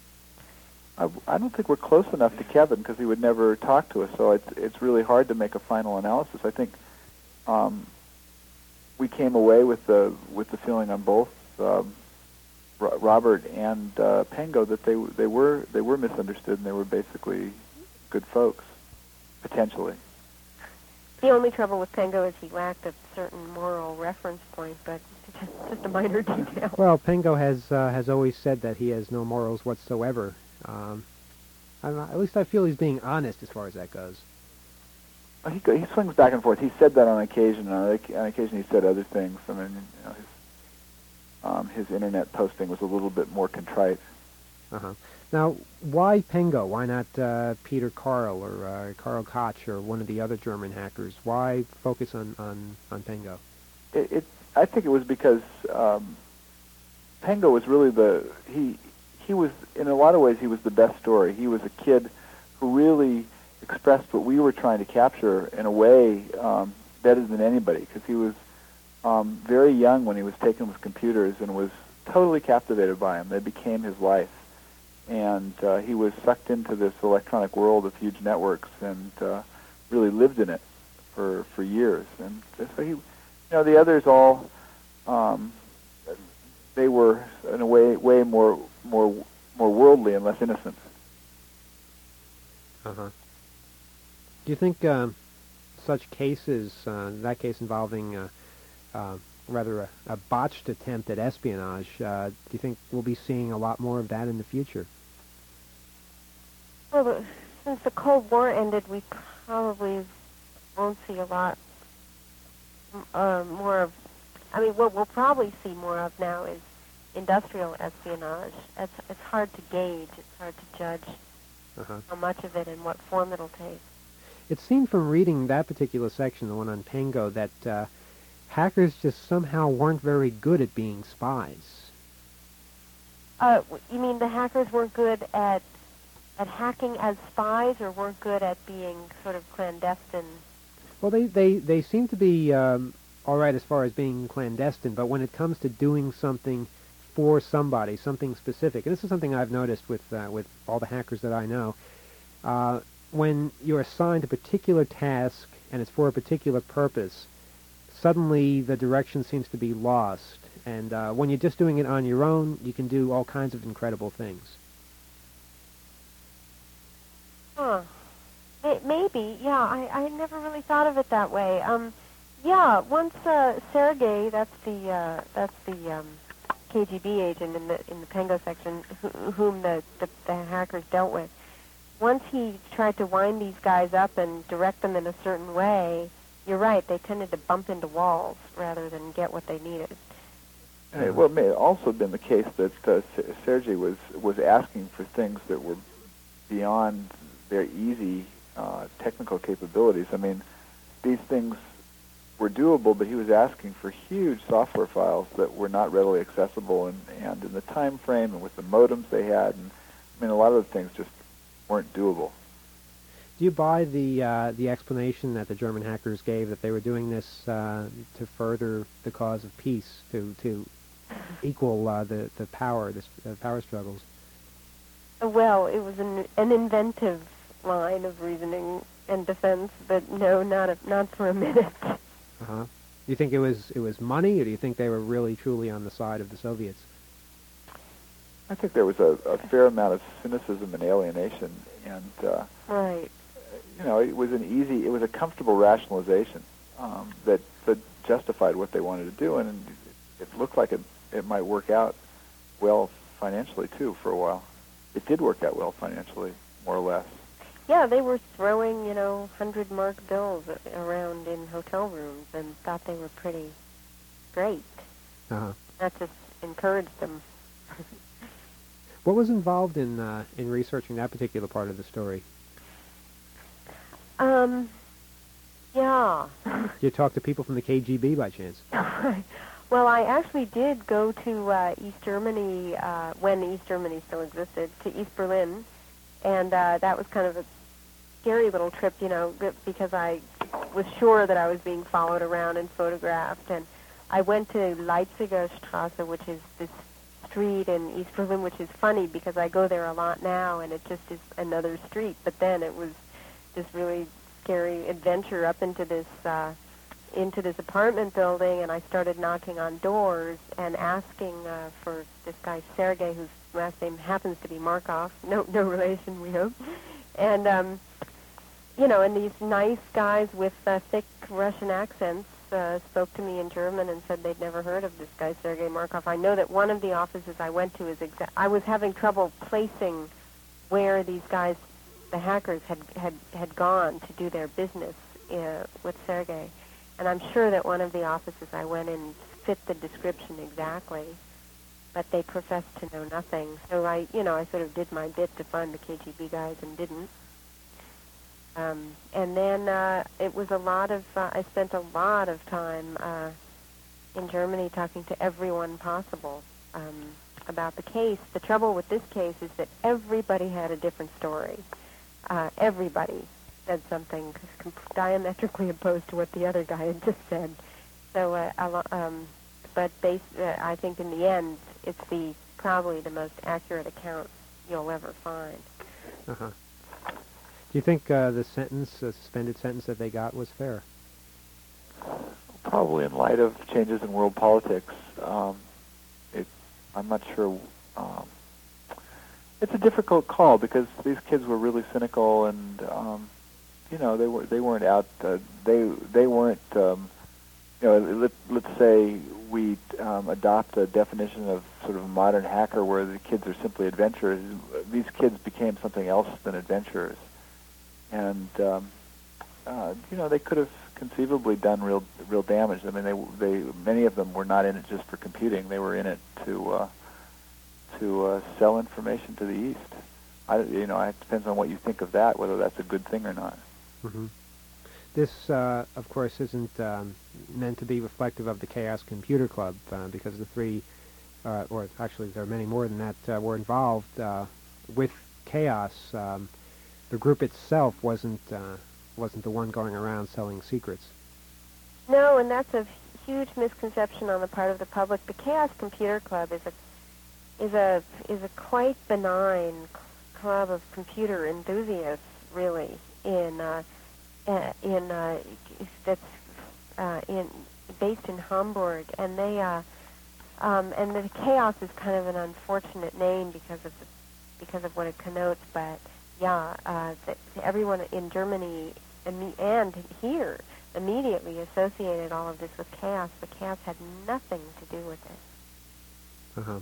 I, I don't think we're close enough to Kevin because he would never talk to us, so it's it's really hard to make a final analysis. I think um, we came away with the with the feeling on both um, Ro- Robert and uh, Pengo that they they were they were misunderstood and they were basically good folks, potentially. The only trouble with Pengo is he lacked a certain moral reference point, but it's just, just a minor detail. Well, Pengo has uh, has always said that he has no morals whatsoever. Um, I don't know, at least I feel he's being honest as far as that goes. Well, he go- he swings back and forth. He said that on occasion. On oc- on occasion, he said other things. I mean, you know, his um, his internet posting was a little bit more contrite. Uh-huh. Now, why Pengo? Why not uh, Peter Karl or uh, Karl Koch or one of the other German hackers? Why focus on, on, on Pengo? It, it I think it was because um, Pengo was really the he he was in a lot of ways he was the best story. He was a kid who really expressed what we were trying to capture in a way um, better than anybody because he was um, very young when he was taken with computers and was totally captivated by them. They became his life. And uh, he was sucked into this electronic world of huge networks and uh, really lived in it for for years. And so he, you know, the others all, um, they were in a way way more more more worldly and less innocent. Uh-huh. Do you think um, such cases, uh, that case involving uh, uh, rather a, a botched attempt at espionage, uh, do you think we'll be seeing a lot more of that in the future? Well, the, since the Cold War ended, we probably won't see a lot uh, more of. I mean, what we'll probably see more of now is industrial espionage. It's it's hard to gauge. It's hard to judge Uh-huh. how much of it and what form it'll take. It seemed from reading that particular section, the one on Pengo, that uh, hackers just somehow weren't very good at being spies. Uh, w- you mean the hackers weren't good at at hacking as spies, or weren't good at being sort of clandestine? Well, they, they, they seem to be um, all right as far as being clandestine, but when it comes to doing something for somebody, something specific, and this is something I've noticed with uh, with all the hackers that I know, uh, when you're assigned a particular task and it's for a particular purpose, suddenly the direction seems to be lost. And uh, when you're just doing it on your own, you can do all kinds of incredible things. Huh. May- Maybe, yeah. I, I never really thought of it that way. Um, yeah. Once uh, Sergei, that's the uh, that's the um, K G B agent in the in the Pengo section, wh- whom the, the the hackers dealt with. Once he tried to wind these guys up and direct them in a certain way, you're right. They tended to bump into walls rather than get what they needed. Uh, well, it may have also been the case that uh, S- Sergei was was asking for things that were beyond their easy uh, technical capabilities. I mean, these things were doable, but he was asking for huge software files that were not readily accessible, and, and in the time frame and with the modems they had, and I mean, a lot of the things just weren't doable. Do you buy the uh, the explanation that the German hackers gave that they were doing this uh, to further the cause of peace, to to equal uh, the the power the uh, power struggles? Well, it was an, an inventive line of reasoning and defense, but no, not a, not for a minute. Uh-huh. Do you think it was it was money, or do you think they were really truly on the side of the Soviets? I think there was a, a fair amount of cynicism and alienation, and uh, Right. you know, it was an easy, it was a comfortable rationalization um, that that justified what they wanted to do, and it looked like it it might work out well financially too for a while. It did work out well financially, more or less. Yeah, they were throwing, you know, hundred mark bills a- around in hotel rooms and thought they were pretty great. Uh-huh. That just encouraged them. What was involved in uh, in researching that particular part of the story? Um, yeah. Did you talk to people from the K G B by chance? Well, I actually did go to uh, East Germany uh, when East Germany still existed, to East Berlin, and uh, that was kind of a scary little trip, you know, b- because I was sure that I was being followed around and photographed. And I went to Leipziger Straße, which is this street in East Berlin, which is funny because I go there a lot now, and it just is another street. But then it was this really scary adventure up into this uh, into this apartment building, and I started knocking on doors and asking uh, for this guy Sergei, whose last name happens to be Markov, no no relation, we hope. And um, you know, and these nice guys with uh, thick Russian accents uh, spoke to me in German and said they'd never heard of this guy Sergei Markov. I know that one of the offices I went to is exa- I was having trouble placing where these guys, the hackers, had had had gone to do their business uh, with Sergei. And I'm sure that one of the offices I went in fit the description exactly, but they professed to know nothing. So I, you know, I sort of did my bit to find the K G B guys and didn't. Um, and then uh, it was a lot of, uh, I spent a lot of time uh, in Germany talking to everyone possible um, about the case. The trouble with this case is that everybody had a different story. Uh, everybody said something diametrically opposed to what the other guy had just said. So, uh, a lo- um, but they, uh, I think in the end, it's the probably the most accurate account you'll ever find. Uh-huh. Do you think uh, the sentence, the suspended sentence that they got was fair? Probably in light of changes in world politics. Um, it, I'm not sure. Um, it's a difficult call because these kids were really cynical, and um, you know they were they weren't out. Uh, they they weren't. Um, you know, let, let's say we um, adopt a definition of sort of a modern hacker where the kids are simply adventurers. These kids became something else than adventurers. And um, uh, you know, they could have conceivably done real, real damage. I mean, they, they, many of them were not in it just for computing. They were in it to, uh, to uh, sell information to the East. I, you know, it depends on what you think of that, whether that's a good thing or not. Mm-hmm. This, uh, of course, isn't um, meant to be reflective of the Chaos Computer Club uh, because the three, uh, or actually there are many more than that, uh, were involved uh, with Chaos. Um, The group itself wasn't uh, wasn't the one going around selling secrets. No, and that's a huge misconception on the part of the public. The Chaos Computer Club is a is a is a quite benign club of computer enthusiasts, really. In uh, uh, in uh, that's uh, in based in Hamburg, and they uh, um, and the Chaos is kind of an unfortunate name because of the, because of what it connotes, but. Yeah, uh, that everyone in Germany imme- and here immediately associated all of this with chaos. The chaos had nothing to do with it. Uh-huh.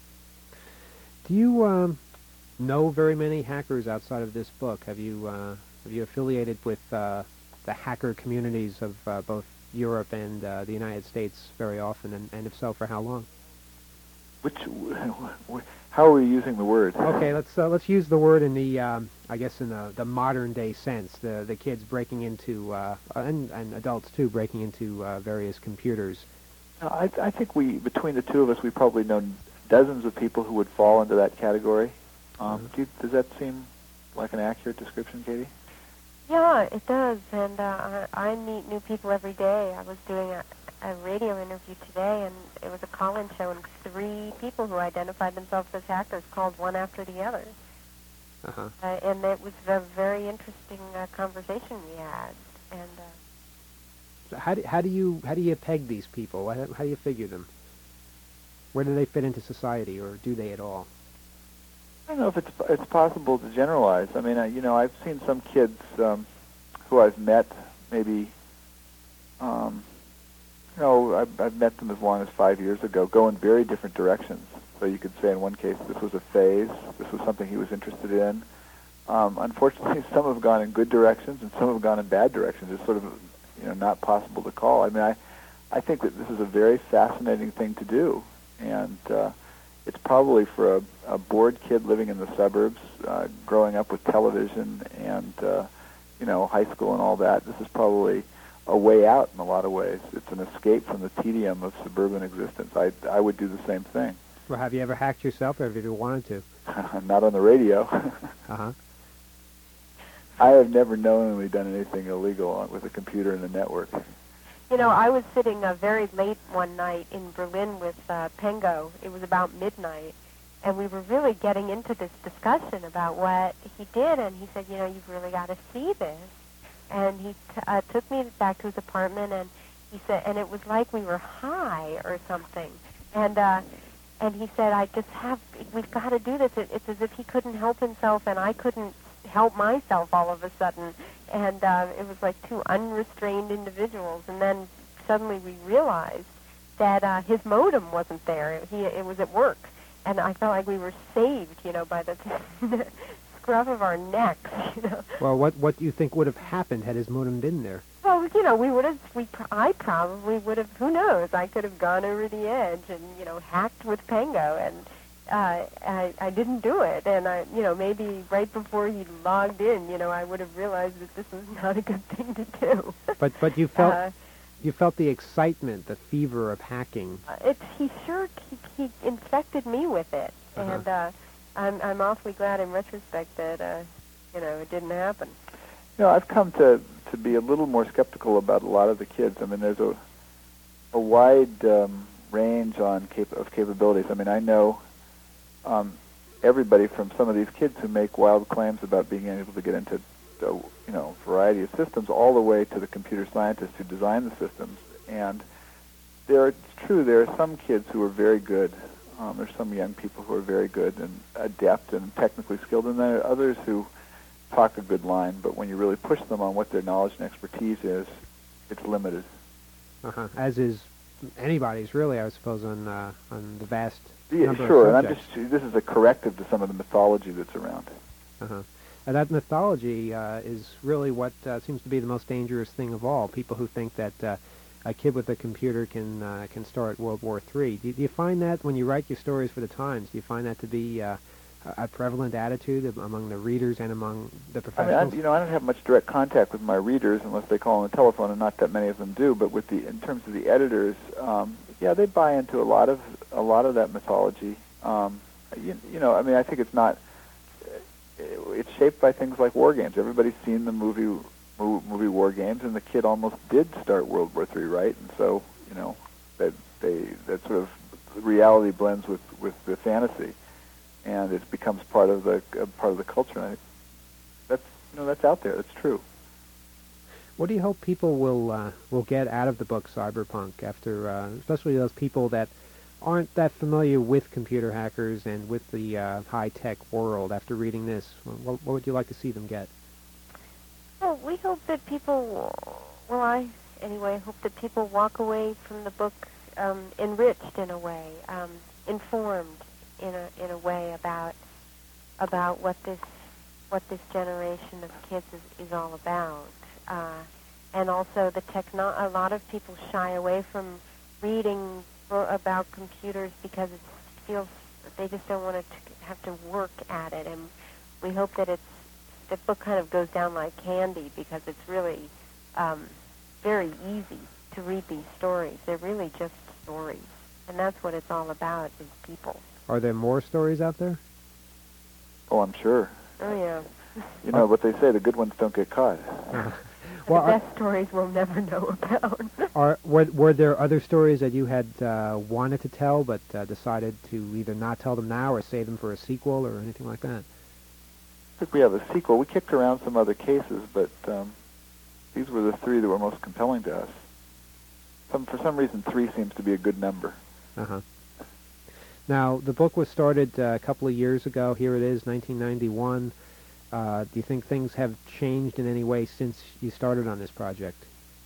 Do you um, know very many hackers outside of this book? Have you uh, have you affiliated with uh, the hacker communities of uh, both Europe and uh, the United States very often, and, and if so, for how long? Which, how are we using the word? Okay, let's uh, let's use the word in the um, I guess in the, the modern day sense. The the kids breaking into uh, and and adults too breaking into uh, various computers. I, I think we between the two of us we probably know dozens of people who would fall into that category. Um, Mm-hmm. do you, does that seem like an accurate description, Katie? Yeah, it does, and uh, I, I meet new people every day. I was doing a, a radio interview today, and it was a call-in show, and three people who identified themselves as hackers called one after the other. Uh-huh. Uh, and it was a very interesting uh, conversation we had. And uh, so how do how do you how do you peg these people? How, how do you figure them? Where do they fit into society, or do they at all? I don't know if it's it's possible to generalize. I mean, I, you know, I've seen some kids um, who I've met, maybe, um, you know, I've, I've met them as long as five years ago, go in very different directions. So you could say in one case this was a phase, this was something he was interested in. Um, unfortunately, some have gone in good directions and some have gone in bad directions. It's sort of, you know, not possible to call. I mean, I, I think that this is a very fascinating thing to do, and uh, it's probably for a, a bored kid living in the suburbs, uh, growing up with television and, uh, you know, high school and all that. This is probably a way out in a lot of ways. It's an escape from the tedium of suburban existence. I, I would do the same thing. Well, have you ever hacked yourself, or have you ever wanted to? Not on the radio. Uh-huh. I have never knowingly done anything illegal on, with a computer and a network. You know, I was sitting uh, very late one night in Berlin with uh, Pengo. It was about midnight, and we were really getting into this discussion about what he did, and he said, you know, you've really got to see this. And he t- uh, took me back to his apartment, and he said, and it was like we were high or something. And uh, and he said, I just have, we've got to do this. It, it's as if he couldn't help himself, and I couldn't help myself all of a sudden. And uh, it was like two unrestrained individuals. And then suddenly we realized that uh, his modem wasn't there. He, it was at work. And I felt like we were saved, you know, by the scruff of our necks, you know. Well, what what do you think would have happened had his modem been there? Well, you know, we would have, we, I probably would have, who knows, I could have gone over the edge and, you know, hacked with Pengo, and uh, I, I didn't do it. And, I, you know, maybe right before he logged in, you know, I would have realized that this was not a good thing to do. But but you felt uh, you felt the excitement, the fever of hacking. It's, he sure, he, he infected me with it. Uh-huh. And uh, I'm, I'm awfully glad in retrospect that, uh, you know, it didn't happen. You know, I've come to, to be a little more skeptical about a lot of the kids. I mean, there's a a wide um, range on cap- of capabilities. I mean, I know um, everybody from some of these kids who make wild claims about being able to get into, a, you know, variety of systems, all the way to the computer scientists who design the systems. And there, it's true, there are some kids who are very good. Um, there's some young people who are very good and adept and technically skilled, and there are others who talk a good line, but when you really push them on what their knowledge and expertise is, it's limited. Uh-huh. As is anybody's, really, I suppose, on uh, on the vast Yeah, number sure, of and I'm subjects. just, this is a corrective to some of the mythology that's around. Uh-huh. And that mythology uh, is really what uh, seems to be the most dangerous thing of all. People who think that uh, a kid with a computer can uh, can start World War Three. Do, do you find that when you write your stories for the Times? Do you find that to be uh, a prevalent attitude among the readers and among the I professionals? mean, I, you know, I don't have much direct contact with my readers unless they call on the telephone, and not that many of them do. But with the, in terms of the editors, um, yeah, they buy into a lot of a lot of that mythology. Um, you, you know, I mean, I think it's not. It's shaped by things like war games. Everybody's seen the movie movie War Games, and the kid almost did start World War Three, right? And so, you know, that they that sort of reality blends with, with the fantasy, and it becomes part of the uh, part of the culture. And I, that's you know that's out there. That's true. What do you hope people will uh, will get out of the book Cyberpunk, after, uh, especially those people that aren't that familiar with computer hackers and with the uh, high-tech world, after reading this? What, what would you like to see them get? Well, we hope that people, well, I, anyway, hope that people walk away from the book um, enriched in a way, um, informed in a in a way about about what this what this generation of kids is, is all about, uh, and also the techno. A lot of people shy away from reading about computers because it feels they just don't want to have to work at it, and we hope that it's the book kind of goes down like candy because it's really um, very easy to read these stories. They're really just stories, and that's what it's all about, is people. Are there more stories out there? Oh, I'm sure. Oh, yeah. You know what they say: the good ones don't get caught. Uh, The well, are, best stories we'll never know about. are, were, were there other stories that you had uh, wanted to tell but uh, decided to either not tell them now or save them for a sequel or anything like that? I think we have a sequel. We kicked around some other cases, but um, these were the three that were most compelling to us. Some, for some reason, three seems to be a good number. Uh-huh. Now, the book was started uh, a couple of years ago. Here it is, nineteen ninety-one. Uh, do you think things have changed in any way since you started on this project?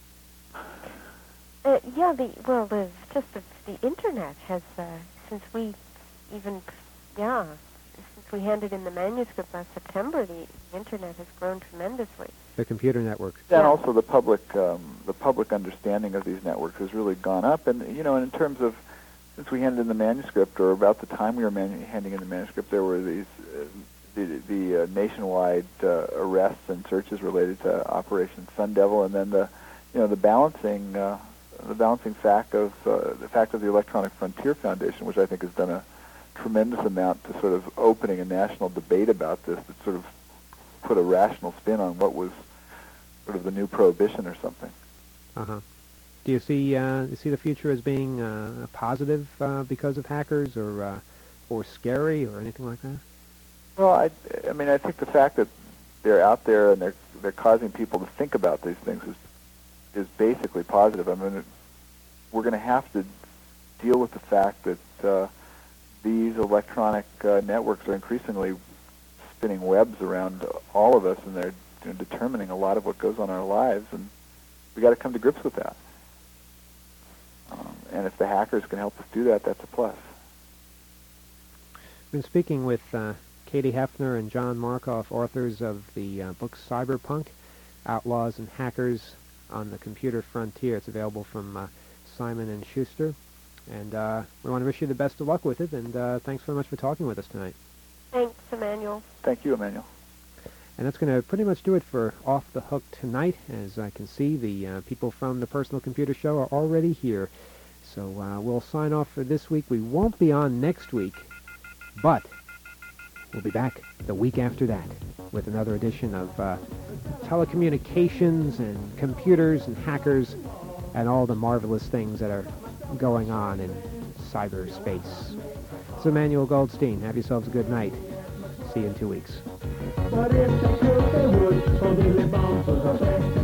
Uh, yeah, the well, the just the, the internet has uh, since we even yeah since we handed in the manuscript last September, the, the internet has grown tremendously. The computer network. And Yeah. also the public um, the public understanding of these networks has really gone up. And you know, and in terms of since we handed in the manuscript, or about the time we were manu- handing in the manuscript, there were these uh, the, the uh, nationwide uh, arrests and searches related to Operation Sun Devil, and then the you know the balancing. Uh, the balancing fact of uh, the fact of the Electronic Frontier Foundation, which I think has done a tremendous amount to sort of opening a national debate about this, that sort of put a rational spin on what was sort of the new prohibition or something. Uh-huh. Do you see uh, you see the future as being uh, positive uh, because of hackers, or uh, or scary, or anything like that? Well, I, I mean, I think the fact that they're out there and they're they're causing people to think about these things is is basically positive. I mean, it, we're going to have to deal with the fact that uh, these electronic uh, networks are increasingly spinning webs around all of us, and they're you know, determining a lot of what goes on in our lives, and we got to come to grips with that. Um, and if the hackers can help us do that, that's a plus. I've been speaking with uh, Katie Hefner and John Markoff, authors of the uh, book Cyberpunk, Outlaws and Hackers on the Computer Frontier. It's available from uh, Simon and Schuster. And uh, we want to wish you the best of luck with it, and uh, thanks very much for talking with us tonight. Thanks, Emmanuel. Thank you, Emmanuel. And that's going to pretty much do it for Off the Hook tonight. As I can see, the uh, people from the Personal Computer Show are already here. So uh, we'll sign off for this week. We won't be on next week, but we'll be back the week after that with another edition of uh, telecommunications and computers and hackers and all the marvelous things that are going on in cyberspace. It's Emmanuel Goldstein. Have yourselves a good night. See you in two weeks.